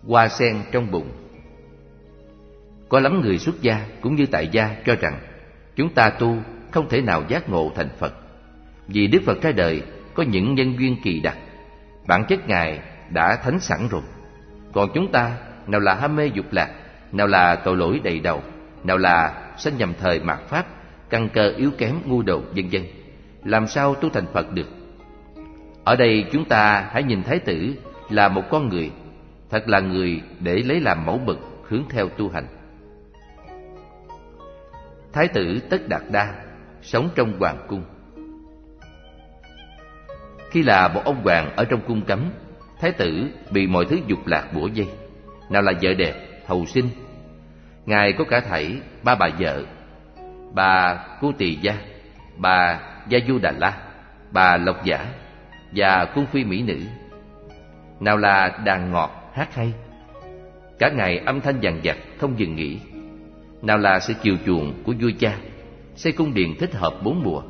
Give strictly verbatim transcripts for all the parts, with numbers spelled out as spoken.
Hoa sen trong bụng. Có lắm người xuất gia cũng như tại gia cho rằng chúng ta tu không thể nào giác ngộ thành Phật, vì Đức Phật ra đời có những nhân duyên kỳ đặc, bản chất Ngài đã thánh sẵn rồi. Còn chúng ta nào là ham mê dục lạc, nào là tội lỗi đầy đầu, nào là sanh nhầm thời mạt Pháp, căn cơ yếu kém ngu đồ vân vân, làm sao tu thành Phật được? Ở đây chúng ta hãy nhìn Thái tử là một con người, thật là người để lấy làm mẫu mực hướng theo tu hành. Thái tử Tất Đạt Đa sống trong hoàng cung. Khi là một ông hoàng ở trong cung cấm, thái tử bị mọi thứ dục lạc bủa vây, nào là vợ đẹp, hầu sinh. Ngài có cả thảy ba bà vợ: bà Cu Tỳ Gia, bà Gia Du Đà La, bà Lộc Giả và cung phi mỹ nữ. Nào là đàn ngọt hát hay, cả ngày âm thanh dằn vặt không dừng nghỉ. Nào là sự chiều chuộng của vua cha, xây cung điện thích hợp bốn mùa,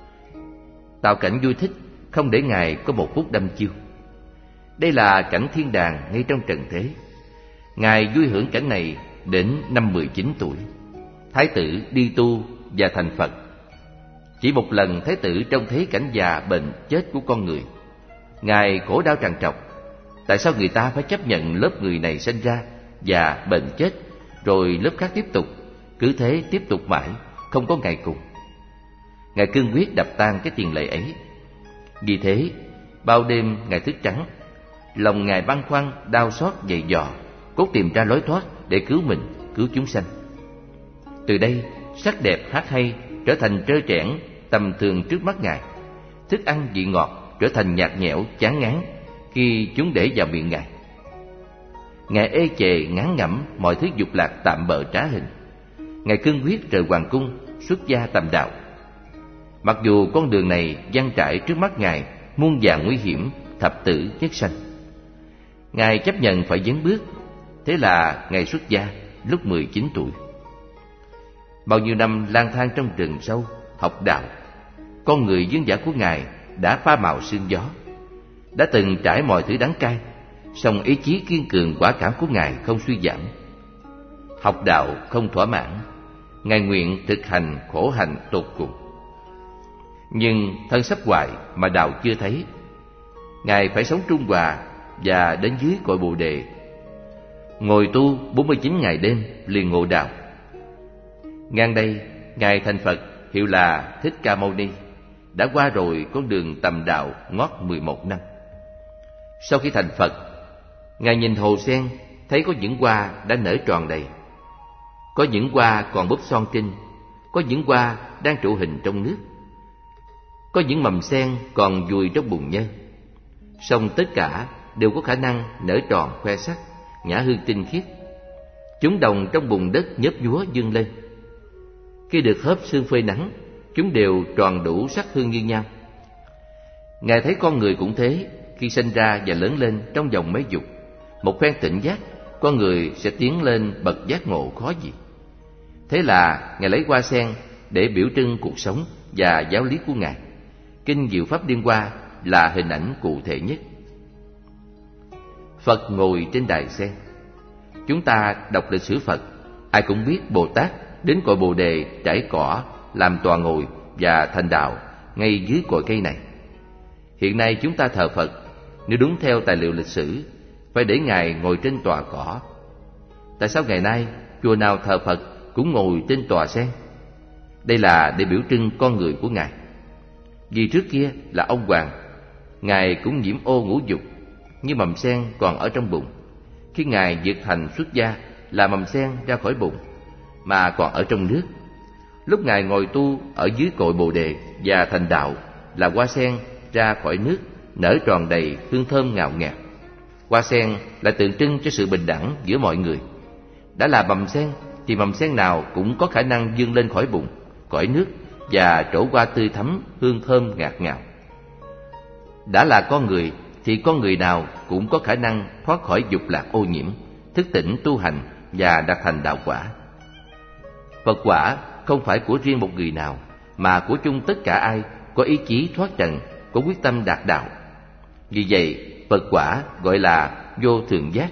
tạo cảnh vui thích, không để Ngài có một phút đăm chiêu. Đây là cảnh thiên đàng ngay trong trần thế. Ngài vui hưởng cảnh này đến năm mười chín tuổi. Thái tử đi tu và thành Phật. Chỉ một lần thái tử trông thấy cảnh già bệnh chết của con người, Ngài khổ đau trằn trọc. Tại sao người ta phải chấp nhận lớp người này sinh ra và bệnh chết, rồi lớp khác tiếp tục, cứ thế tiếp tục mãi, không có ngày cùng. Ngài cương quyết đập tan cái tiền lệ ấy. Vì thế, bao đêm Ngài thức trắng, lòng Ngài băn khoăn, đau xót dày dò, cốt tìm ra lối thoát để cứu mình, cứu chúng sanh. Từ đây, sắc đẹp hát hay trở thành trơ trẽn, tầm thường trước mắt Ngài. Thức ăn vị ngọt trở thành nhạt nhẽo, chán ngán khi chúng để vào miệng Ngài. Ngài ê chề ngán ngẩm mọi thứ dục lạc tạm bợ trá hình. Ngài cương quyết rời hoàng cung, xuất gia tầm đạo. Mặc dù con đường này dang trải trước mắt Ngài, muôn vàn nguy hiểm, thập tử nhất sanh, Ngài chấp nhận phải dấn bước. Thế là Ngài xuất gia lúc mười chín tuổi. Bao nhiêu năm lang thang trong rừng sâu, học đạo, con người vương giả của Ngài đã pha màu sương gió, đã từng trải mọi thứ đắng cay, song ý chí kiên cường quả cảm của Ngài không suy giảm. Học đạo không thỏa mãn, Ngài nguyện thực hành khổ hạnh tột cùng. Nhưng thân sắp hoại mà đạo chưa thấy. Ngài phải sống trung hòa và đến dưới cội Bồ Đề, ngồi tu bốn mươi chín ngày đêm liền ngộ đạo. Ngang đây, Ngài thành Phật hiệu là Thích Ca Mâu Ni, đã qua rồi con đường tầm đạo ngót mười một năm. Sau khi thành Phật, Ngài nhìn hồ sen, thấy có những hoa đã nở tròn đầy, có những hoa còn búp son trinh, có những hoa đang trụ hình trong nước, có những mầm sen còn vùi trong bùn nhơ. Song tất cả đều có khả năng nở tròn khoe sắc, nhã hương tinh khiết. Chúng đồng trong bùn đất nhấp nhúa dương lên. Khi được hớp sương phơi nắng, chúng đều tròn đủ sắc hương như nhau. Ngài thấy con người cũng thế, khi sinh ra và lớn lên trong vòng mấy dục, một phen tỉnh giác, con người sẽ tiến lên bậc giác ngộ khó gì. Thế là Ngài lấy hoa sen để biểu trưng cuộc sống và giáo lý của Ngài. Kinh Diệu Pháp Liên Hoa là hình ảnh cụ thể nhất. Phật ngồi trên đài sen. Chúng ta đọc lịch sử Phật, ai cũng biết Bồ Tát đến cội Bồ Đề trải cỏ, làm tọa ngồi và thành đạo ngay dưới cội cây này. Hiện nay chúng ta thờ Phật, nếu đúng theo tài liệu lịch sử, phải để Ngài ngồi trên tòa cỏ. Tại sao ngày nay chùa nào thờ Phật cũng ngồi trên tòa sen? Đây là để biểu trưng con người của Ngài. Vì trước kia là ông hoàng, Ngài cũng nhiễm ô ngũ dục, như mầm sen còn ở trong bụng. Khi Ngài diệt thành xuất gia là mầm sen ra khỏi bụng, mà còn ở trong nước. Lúc Ngài ngồi tu ở dưới cội Bồ Đề và thành đạo là hoa sen ra khỏi nước, nở tròn đầy, hương thơm ngào ngạt. Hoa sen là tượng trưng cho sự bình đẳng giữa mọi người. Đã là mầm sen thì mầm sen nào cũng có khả năng vươn lên khỏi bụng, khỏi nước và trổ hoa tươi thắm, hương thơm ngạt ngào. Đã là con người thì con người nào cũng có khả năng thoát khỏi dục lạc ô nhiễm, thức tỉnh tu hành và đạt thành đạo quả. Phật quả không phải của riêng một người nào, mà của chung tất cả ai có ý chí thoát trần, có quyết tâm đạt đạo. Vì vậy, Phật quả gọi là vô thường giác,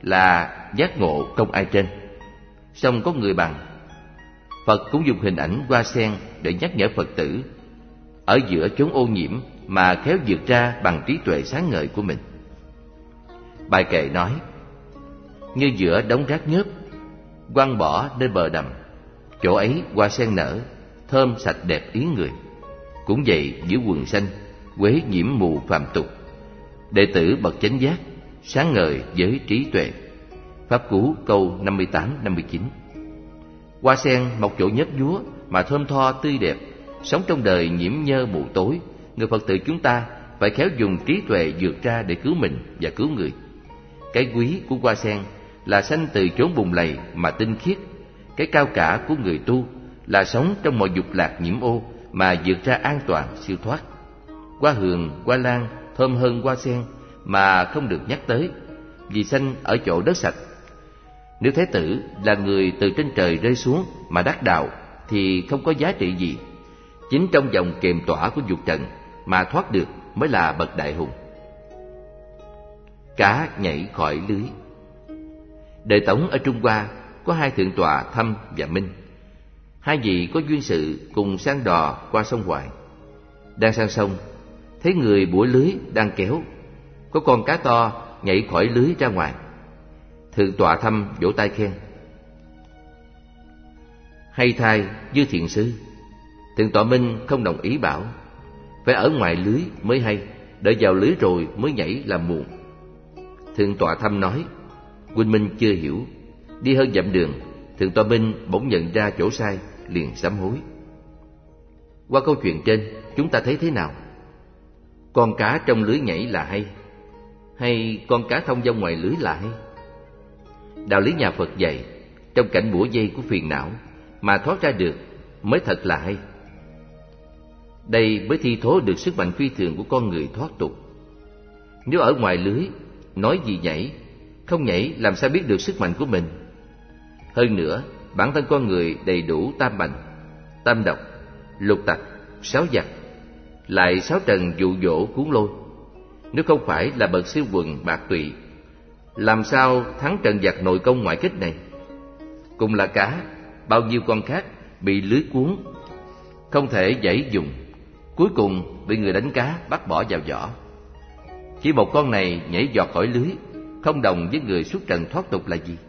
là giác ngộ công ai trên. Song có người bằng. Phật cũng dùng hình ảnh hoa sen để nhắc nhở Phật tử ở giữa chốn ô nhiễm mà khéo vượt ra bằng trí tuệ sáng ngời của mình. Bài kệ nói: như giữa đống rác nhớp, quăng bỏ nơi bờ đầm, chỗ ấy hoa sen nở, thơm sạch đẹp ý người. Cũng vậy giữa quần xanh, quế nhiễm mù phàm tục, đệ tử bậc chánh giác, sáng ngời với trí tuệ. Pháp Cú câu năm mươi tám năm mươi chín. Hoa sen mọc chỗ nhấp nhúa mà thơm tho tươi đẹp, sống trong đời nhiễm nhơ mù tối. Người Phật tử chúng ta phải khéo dùng trí tuệ vượt ra để cứu mình và cứu người. Cái quý của hoa sen là sanh từ chốn bùn lầy mà tinh khiết. Cái cao cả của người tu là sống trong mọi dục lạc nhiễm ô mà vượt ra an toàn siêu thoát. Hoa hường, hoa lan thơm hơn hoa sen mà không được nhắc tới, vì sanh ở chỗ đất sạch. Nếu Thế tử là người từ trên trời rơi xuống mà đắc đạo thì không có giá trị gì. Chính trong vòng kiềm tỏa của dục trần mà thoát được mới là bậc đại hùng. Cá nhảy khỏi lưới. Đời Tống ở Trung Hoa có hai thượng tọa Thâm và Minh. Hai vị có duyên sự cùng sang đò qua sông Hoài. Đang sang sông, thấy người bủa lưới đang kéo, có con cá to nhảy khỏi lưới ra ngoài. Thượng tọa Thâm vỗ tay khen: hay thay Dư thiện sư. Thượng tọa Minh không đồng ý, bảo: phải ở ngoài lưới mới hay, đợi vào lưới rồi mới nhảy là muộn. Thượng tọa Thâm nói: huynh Minh chưa hiểu. Đi hơn dặm đường, Thượng tọa Minh bỗng nhận ra chỗ sai, liền sám hối. Qua câu chuyện trên, chúng ta thấy thế nào? Con cá trong lưới nhảy là hay, hay con cá thông dong ngoài lưới là hay? Đạo lý nhà Phật dạy, trong cảnh bủa vây của phiền não mà thoát ra được mới thật là hay. Đây mới thi thố được sức mạnh phi thường của con người thoát tục. Nếu ở ngoài lưới, nói gì nhảy, không nhảy làm sao biết được sức mạnh của mình. Hơn nữa, bản thân con người đầy đủ tam bệnh, tam độc, lục tặc, sáu giặc, lại sáu trần dụ dỗ cuốn lôi. Nếu không phải là bậc siêu quần bạc tụy, làm sao thắng trần giặc nội công ngoại kích này? Cùng là cá, bao nhiêu con khác bị lưới cuốn, không thể giãy dùng, cuối cùng bị người đánh cá bắt bỏ vào vỏ. Chỉ một con này nhảy giọt khỏi lưới, không đồng với người xuất trần thoát tục là gì?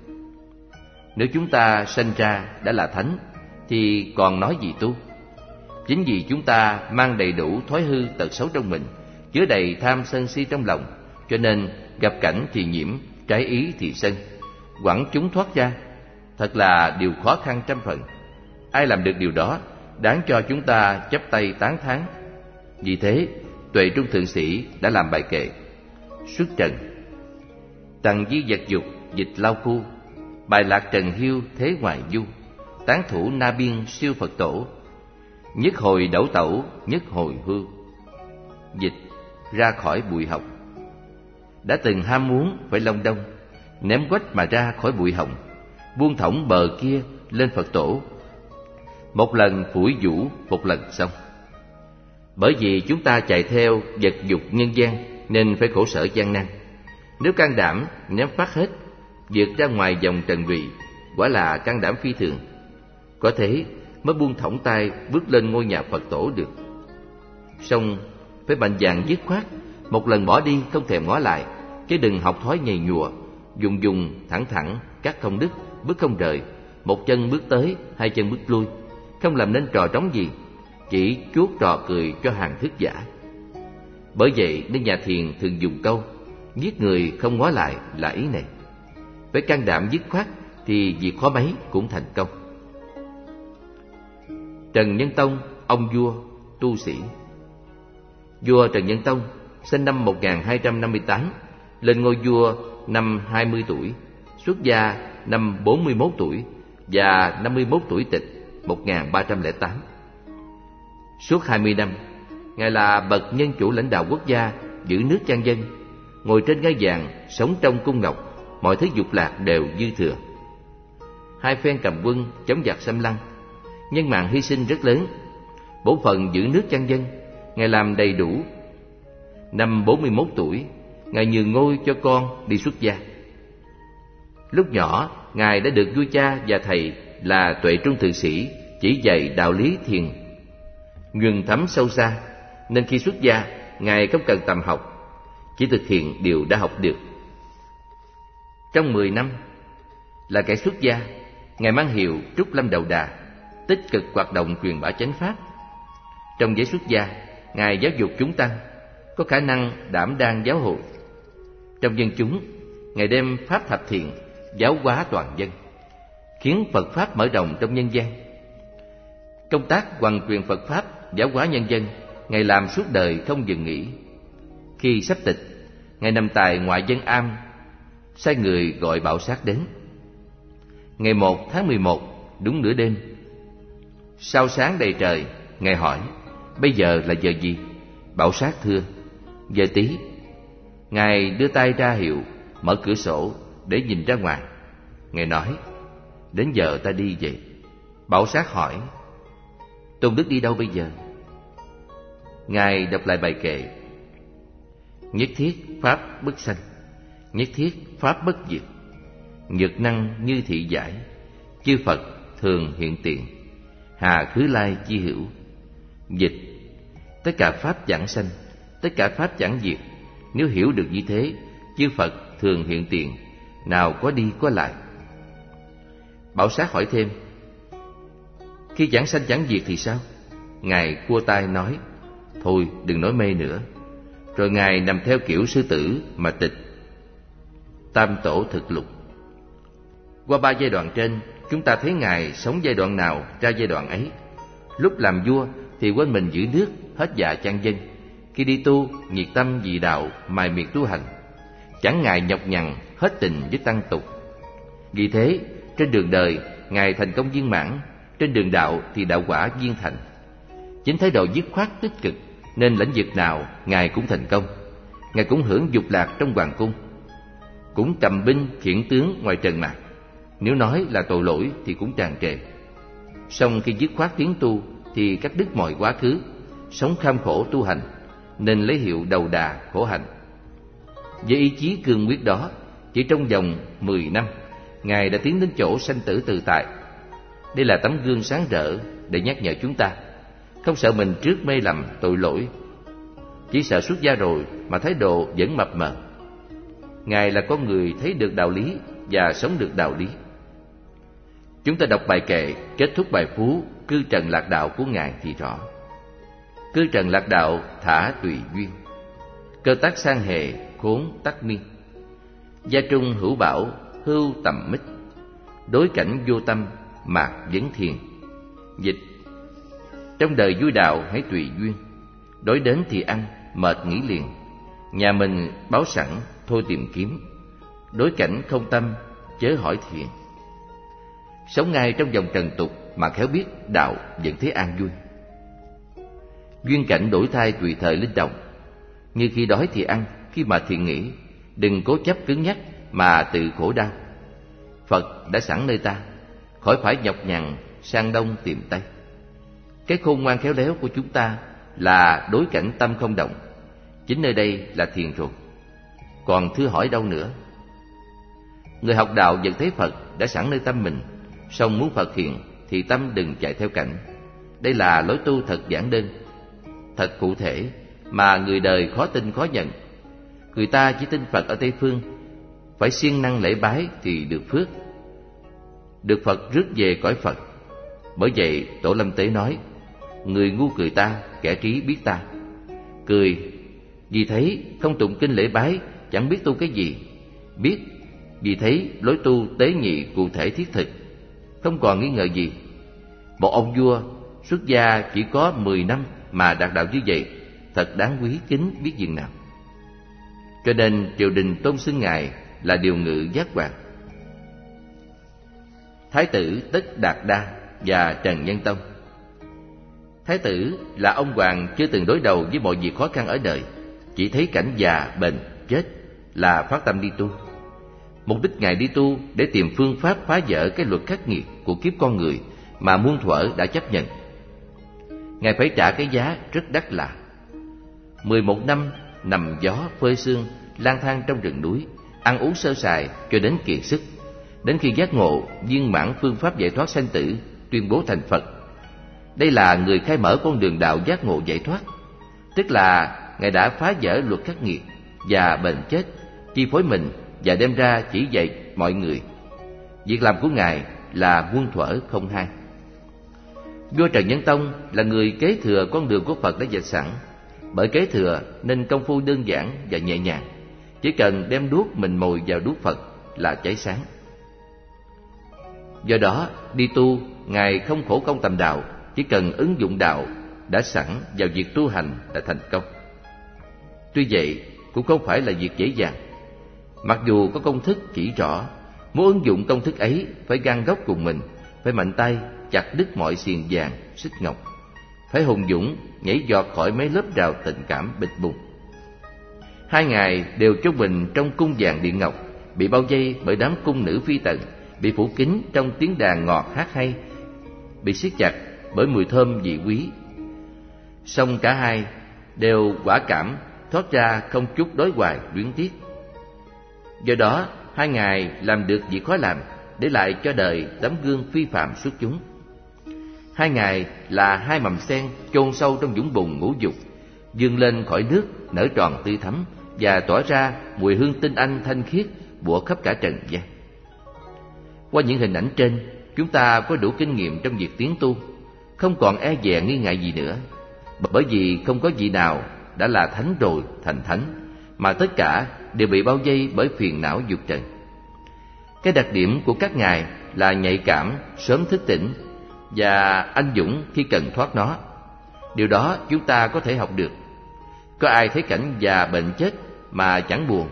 Nếu chúng ta sanh ra đã là thánh thì còn nói gì tu? Chính vì chúng ta mang đầy đủ thói hư tật xấu trong mình, chứa đầy tham sân si trong lòng, cho nên gặp cảnh thì nhiễm, trái ý thì sân, quẳng chúng thoát ra. Thật là điều khó khăn trăm phần. Ai làm được điều đó, đáng cho chúng ta chắp tay tán thán. Vì thế, Tuệ Trung Thượng Sĩ đã làm bài kệ: xuất trần, tằng di vật dục dịch lao khu, bài lạc trần hiu thế ngoài du, tán thủ na biên siêu Phật tổ, nhất hồi đẩu tẩu nhất hồi hưu. Dịch: ra khỏi bụi hồng. Đã từng ham muốn phải long đong, ném quách mà ra khỏi bụi hồng, buông thõng bờ kia lên Phật tổ. Một lần phủi vũ, một lần xong. Bởi vì chúng ta chạy theo vật dục nhân gian nên phải khổ sở gian nan. Nếu can đảm ném phát hết, vượt ra ngoài dòng trần vị, quả là can đảm phi thường. Có thế mới buông thõng tay bước lên ngôi nhà Phật tổ được. Song phải mạnh dạn dứt khoát, một lần bỏ đi không thèm ngó lại, chứ đừng học thói nhầy nhụa, dùng dùng thẳng thẳng, cắt không đứt, bước không rời, một chân bước tới, hai chân bước lui, không làm nên trò trống gì, chỉ chuốt trò cười cho hàng thức giả. Bởi vậy nên nhà thiền thường dùng câu giết người không ngó lại là ý này. Phải can đảm dứt khoát thì việc khó mấy cũng thành công. Trần Nhân Tông, ông vua, tu sĩ. Vua Trần Nhân Tông sinh năm một nghìn hai trăm năm mươi tám, lên ngôi vua năm hai mươi tuổi, xuất gia năm bốn mươi mốt tuổi và năm mươi mốt tuổi tịch một nghìn ba trăm lẻ tám. Suốt hai mươi năm, Ngài là bậc nhân chủ lãnh đạo quốc gia, giữ nước chan dân, ngồi trên ngai vàng, sống trong cung ngọc, mọi thứ dục lạc đều dư thừa. Hai phen cầm quân chống giặc xâm lăng, nhân mạng hy sinh rất lớn. Bổn phận giữ nước chan dân, Ngài làm đầy đủ. Năm bốn mươi mốt tuổi, Ngài nhường ngôi cho con đi xuất gia. Lúc nhỏ, Ngài đã được vua cha và thầy là Tuệ Trung Thượng Sĩ chỉ dạy đạo lý thiền nhuần thấm sâu xa, nên khi xuất gia, Ngài không cần tầm học, chỉ thực hiện điều đã học được. Trong mười năm là kẻ xuất gia, Ngài mang hiệu Trúc Lâm Đầu Đà, tích cực hoạt động truyền bá chánh pháp. Trong giới xuất gia, Ngài giáo dục chúng tăng, có khả năng đảm đang giáo hội. Trong dân chúng, Ngài đem pháp thập thiện giáo hóa toàn dân, khiến Phật pháp mở rộng trong nhân gian. Công tác hoàn truyền Phật pháp, giáo hóa nhân dân, Ngài làm suốt đời không dừng nghỉ. Khi sắp tịch, Ngài nằm tại ngoại dân am, sai người gọi Bảo Sát đến. Ngày một tháng mười một, đúng nửa đêm, sao sáng đầy trời, Ngài hỏi: bây giờ là giờ gì? Bảo Sát thưa: giờ tí. Ngài đưa tay ra hiệu mở cửa sổ để nhìn ra ngoài. Ngài nói: đến giờ ta đi vậy. Bảo Sát hỏi: Tôn Đức đi đâu bây giờ? Ngài đọc lại bài kệ: nhất thiết pháp bất sanh, nhất thiết pháp bất diệt, nhược năng như thị giải, chư Phật thường hiện tiền, hà khứ lai chi hữu. Dịch: tất cả pháp chẳng sanh, tất cả pháp chẳng diệt. Nếu hiểu được như thế, chư Phật thường hiện tiền, nào có đi có lại. Bảo Sát hỏi thêm: khi chẳng sanh chẳng diệt thì sao? Ngài cua tay nói: thôi đừng nói mê nữa. Rồi Ngài nằm theo kiểu sư tử mà tịch Tam Tổ Thực Lục. Qua ba giai đoạn trên, chúng ta thấy Ngài sống giai đoạn nào ra giai đoạn ấy. Lúc làm vua thì quên mình giữ nước, hết dạ chan dân. Khi đi tu, nhiệt tâm vì đạo, mài miệt tu hành, chẳng ngại nhọc nhằn, hết tình với tăng tục. Vì thế, trên đường đời, Ngài thành công viên mãn, trên đường đạo thì đạo quả viên thành. Chính thái độ dứt khoát tích cực, nên lĩnh vực nào Ngài cũng thành công. Ngài cũng hưởng dục lạc trong hoàng cung, cũng cầm binh khiển tướng ngoài trần mạc. Nếu nói là tội lỗi thì cũng tràn trề. Song khi dứt khoát tiến tu thì cắt đứt mọi quá khứ, sống kham khổ tu hành, nên lấy hiệu Đầu Đà khổ hạnh. Với ý chí cương quyết đó, chỉ trong vòng mười năm, Ngài đã tiến đến chỗ sanh tử tự tại. Đây là tấm gương sáng rỡ để nhắc nhở chúng ta không sợ mình trước mê lầm tội lỗi, chỉ sợ xuất gia rồi mà thái độ vẫn mập mờ. Ngài là con người thấy được đạo lý và sống được đạo lý. Chúng ta đọc bài kệ kết thúc bài phú Cư Trần Lạc Đạo của Ngài thì rõ: cư trần lạc đạo thả tùy duyên, cơ tác sang hề khốn tắc miên, gia trung hữu bảo hưu tầm mít, đối cảnh vô tâm mạc vấn thiền. Dịch: trong đời vui đạo hãy tùy duyên, đối đến thì ăn, mệt nghỉ liền. Nhà mình báo sẵn, thôi tìm kiếm, đối cảnh không tâm, chớ hỏi thiền. Sống ngay trong vòng trần tục mà khéo biết đạo vẫn thế an vui. Duyên cảnh đổi thay tùy thời linh động, như khi đói thì ăn, khi mà thì nghỉ. Đừng cố chấp cứng nhắc mà tự khổ đau. Phật đã sẵn nơi ta, khỏi phải nhọc nhằn sang đông tìm tây. Cái khôn ngoan khéo léo của chúng ta là đối cảnh tâm không động. Chính nơi đây là thiền rồi, còn thưa hỏi đâu nữa. Người học đạo vẫn thấy Phật đã sẵn nơi tâm mình, song muốn Phật hiện thì tâm đừng chạy theo cảnh. Đây là lối tu thật giản đơn, thật cụ thể, mà người đời khó tin khó nhận. Người ta chỉ tin Phật ở Tây Phương, phải siêng năng lễ bái thì được phước, được Phật rước về cõi Phật. Bởi vậy Tổ Lâm Tế nói: người ngu cười ta, kẻ trí biết ta. Cười vì thấy không tụng kinh lễ bái, chẳng biết tu cái gì. Biết vì thấy lối tu tế nhị cụ thể thiết thực, không còn nghi ngờ gì. Một ông vua xuất gia chỉ có mười năm mà đạt đạo như vậy, thật đáng quý kính biết dường nào. Cho nên triều đình tôn xưng Ngài là Điều Ngự Giác Hoàng. Thái tử Tất Đạt Đa và Trần Nhân Tông. Thái tử là ông hoàng chưa từng đối đầu với mọi việc khó khăn ở đời, chỉ thấy cảnh già, bệnh, chết là phát tâm đi tu. Mục đích Ngài đi tu để tìm phương pháp phá vỡ cái luật khắc nghiệt của kiếp con người mà muôn thuở đã chấp nhận. Ngài phải trả cái giá rất đắt là mười một năm nằm gió phơi sương, lang thang trong rừng núi, ăn uống sơ sài cho đến kiệt sức, đến khi giác ngộ viên mãn phương pháp giải thoát sanh tử, tuyên bố thành Phật. Đây là người khai mở con đường đạo giác ngộ giải thoát, tức là Ngài đã phá vỡ luật khắc nghiệt và bệnh chết, chi phối mình và đem ra chỉ dạy mọi người. Việc làm của Ngài là muôn thuở không hai. Vua Trần Nhân Tông là người kế thừa con đường của Phật đã dệt sẵn. Bởi kế thừa nên công phu đơn giản và nhẹ nhàng, chỉ cần đem đuốc mình mồi vào đuốc Phật là cháy sáng. Do đó, đi tu, Ngài không khổ công tầm đạo, chỉ cần ứng dụng đạo đã sẵn vào việc tu hành là thành công. Tuy vậy, cũng không phải là việc dễ dàng. Mặc dù có công thức chỉ rõ, muốn ứng dụng công thức ấy phải gan góc cùng mình, phải mạnh tay chặt đứt mọi xiềng vàng, xích ngọc, phải hùng dũng nhảy giọt khỏi mấy lớp rào tình cảm bịch bùng. Hai Ngài đều chôn mình trong cung vàng điện ngọc, bị bao vây bởi đám cung nữ phi tần, bị phủ kín trong tiếng đàn ngọt hát hay, bị siết chặt bởi mùi thơm vị quý. Song cả hai đều quả cảm thoát ra không chút đối hoài luyến tiếc. Do đó, hai Ngài làm được việc khó làm, để lại cho đời tấm gương phi phàm xuất chúng. Hai Ngài là hai mầm sen chôn sâu trong vũng bùn ngũ dục, vươn lên khỏi nước, nở tròn tươi thắm và tỏa ra mùi hương tinh anh thanh khiết bủa khắp cả trần gian. Qua những hình ảnh trên, chúng ta có đủ kinh nghiệm trong việc tiến tu, không còn e dè nghi ngại gì nữa, bởi vì không có vị nào đã là thánh rồi thành thánh, mà tất cả đều bị bao vây bởi phiền não dục trần. Cái đặc điểm của các Ngài là nhạy cảm, sớm thức tỉnh và anh dũng khi cần thoát nó. Điều đó chúng ta có thể học được. Có ai thấy cảnh già bệnh chết mà chẳng buồn?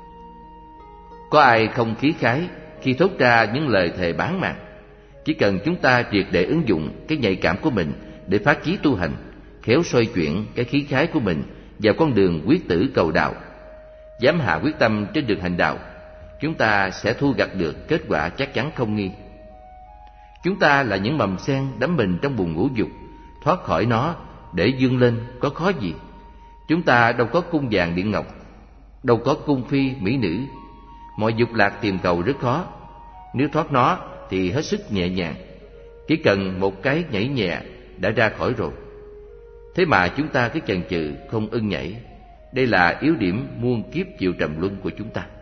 Có ai không khí khái khi thốt ra những lời thề bán mạng? Chỉ cần chúng ta triệt để ứng dụng cái nhạy cảm của mình để phát chí tu hành, khéo xoay chuyển cái khí khái của mình vào con đường quyết tử cầu đạo, dám hạ quyết tâm trên đường hành đạo, chúng ta sẽ thu gặt được kết quả chắc chắn không nghi. Chúng ta là những mầm sen đắm mình trong bùn ngũ dục, thoát khỏi nó để vươn lên có khó gì? Chúng ta đâu có cung vàng điện ngọc, đâu có cung phi mỹ nữ. Mọi dục lạc tìm cầu rất khó. Nếu thoát nó thì hết sức nhẹ nhàng, chỉ cần một cái nhảy nhẹ đã ra khỏi rồi. Thế mà chúng ta cứ chần chừ không ưng nhảy. Đây là yếu điểm muôn kiếp chịu trầm luân của chúng ta.